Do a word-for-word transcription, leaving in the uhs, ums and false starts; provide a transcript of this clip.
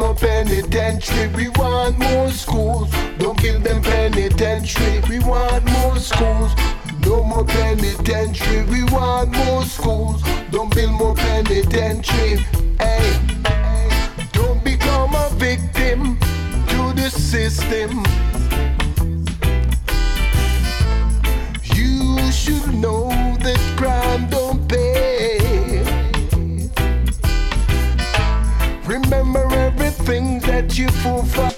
more penitentiary. We want more schools. Don't build them penitentiary. We want more schools. No more penitentiary. We want more schools. Don't build more penitentiary. Hey, don't become a victim to the system. You should know that crime don't pay. Remember everything that you forefathers